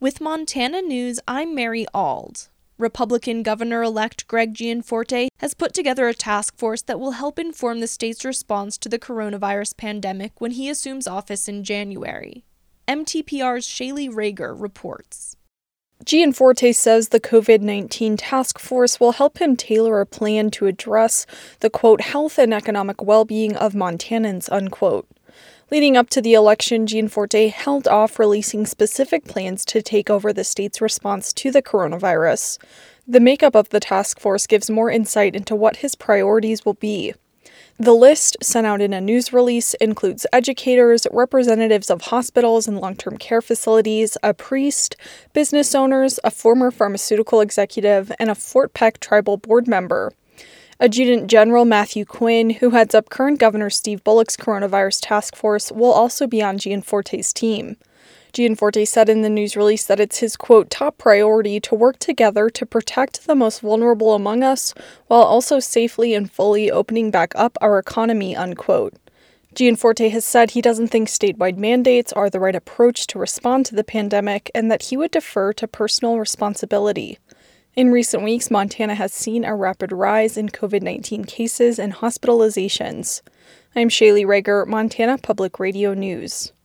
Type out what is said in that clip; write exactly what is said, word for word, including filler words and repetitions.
With Montana News, I'm Mary Auld. Republican Governor-elect Greg Gianforte has put together a task force that will help inform the state's response to the coronavirus pandemic when he assumes office in January. M T P R's Shaylee Rager reports. Gianforte says the covid nineteen task force will help him tailor a plan to address the, quote, health and economic well-being of Montanans, unquote. Leading up to the election, Gianforte held off releasing specific plans to take over the state's response to the coronavirus. The makeup of the task force gives more insight into what his priorities will be. The list, sent out in a news release, includes educators, representatives of hospitals and long-term care facilities, a priest, business owners, a former pharmaceutical executive, and a Fort Peck tribal board member. Adjutant General Matthew Quinn, who heads up current Governor Steve Bullock's coronavirus task force, will also be on Gianforte's team. Gianforte said in the news release that it's his, quote, top priority to work together to protect the most vulnerable among us while also safely and fully opening back up our economy, unquote. Gianforte has said he doesn't think statewide mandates are the right approach to respond to the pandemic and that he would defer to personal responsibility. In recent weeks, Montana has seen a rapid rise in covid nineteen cases and hospitalizations. I'm Shaylee Rager, Montana Public Radio News.